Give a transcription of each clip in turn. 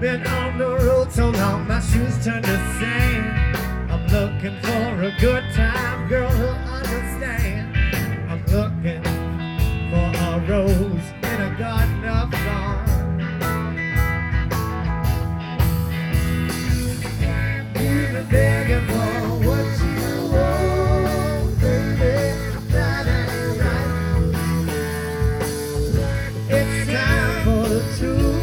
Been on the road so long, my shoes turn to sand. I'm looking for a good time, girl who'll understand. I'm looking for a rose in a garden of thorns. You've been begging for what you want, baby. That ain't right. It's time for the truth.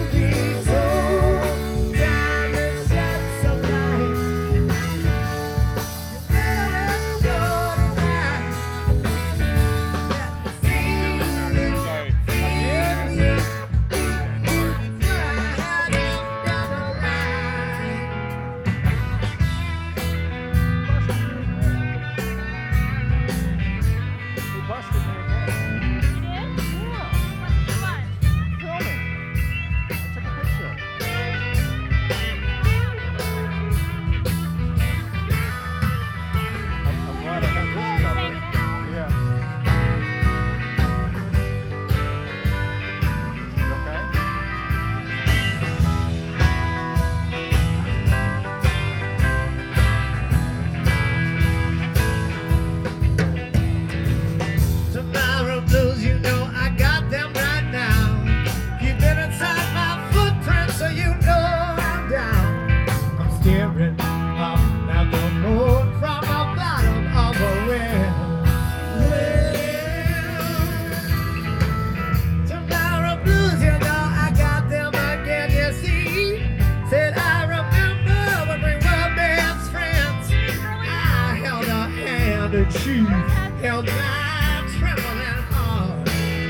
She held my trembling heart.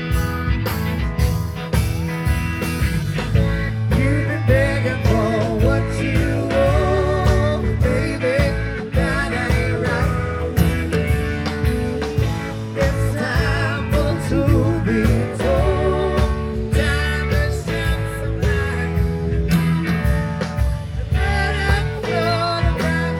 You've been begging for what you want, baby. That ain't right. It's time for to be told. Time to shed some light. Let it float around.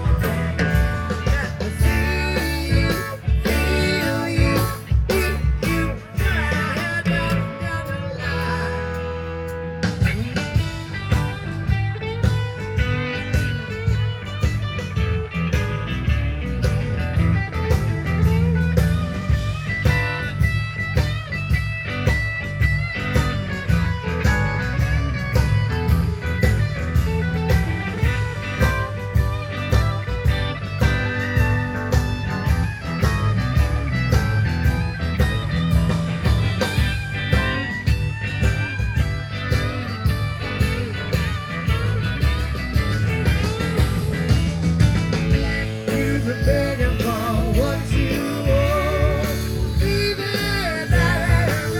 Begging for what you want, baby, that ain't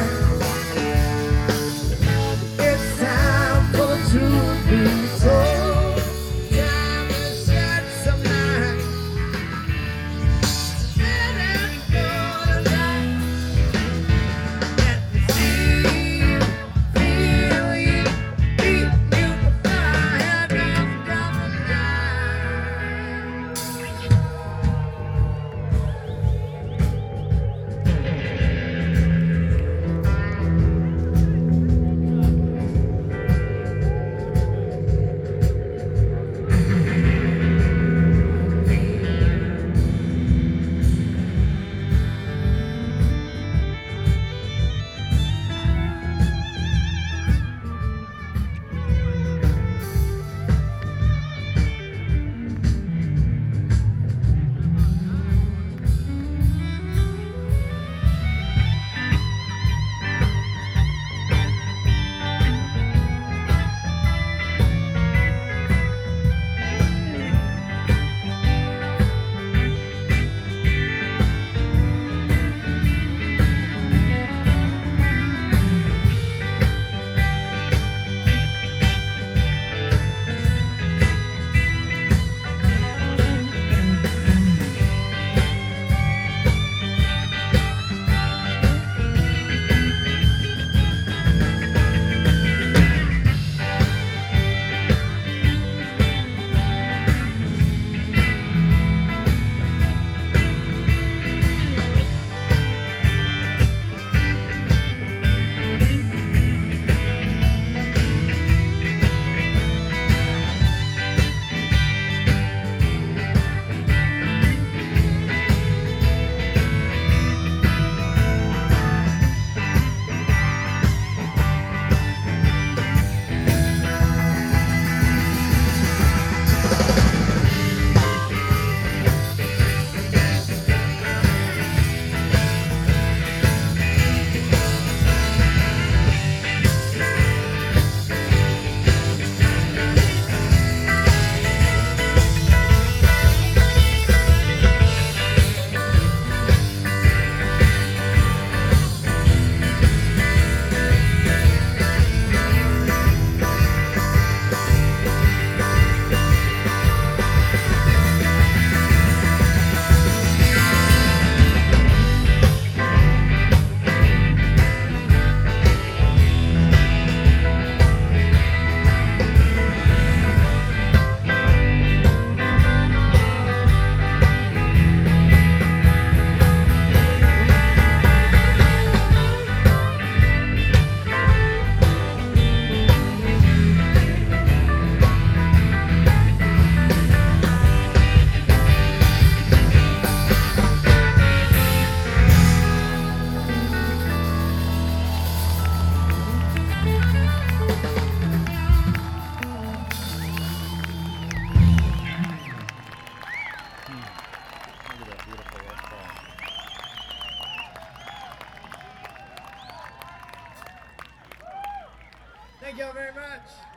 right. It's time for to be told. Time to shed some light. Let it go tonight. Let me see you, feel you, beat you before I had enough down the line. Thank you all very much.